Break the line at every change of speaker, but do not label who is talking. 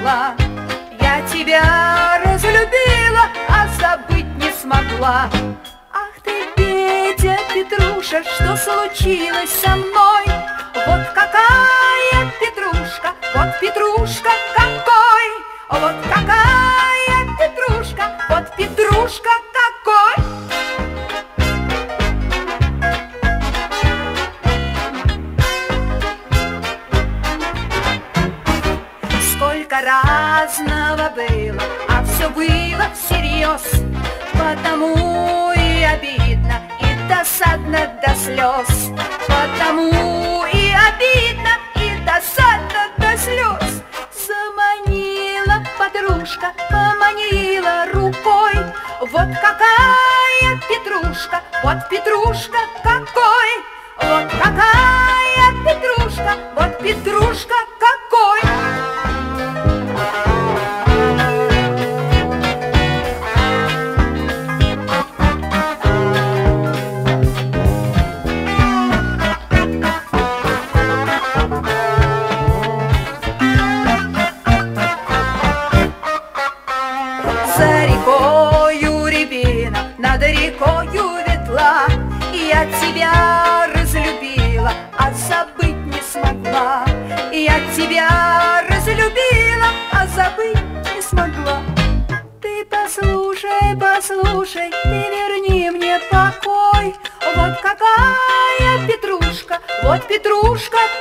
смогла. Я тебя разлюбила, а забыть не смогла. Ах ты, Петя, Петруша, что случилось со мной? Вот какая Петрушка, вот Петрушка какой! Вот какая Петрушка, вот Петрушка какой! Сколько разного было, а все было всерьез. Потому и обидно, и досадно до слез. Потому и обидно, и досадно до слез. Заманила подружка, поманила рукой. Вот какая Петрушка, вот Петрушка какой! Вот какая Петрушка, вот Петрушка какой! За рекою рябина, над рекою ветла. Я тебя разлюбила, а забыть не смогла. Я тебя разлюбила, а забыть не смогла. Ты послушай, послушай, ты верни мне покой. Вот какая Петрушка, вот Петрушка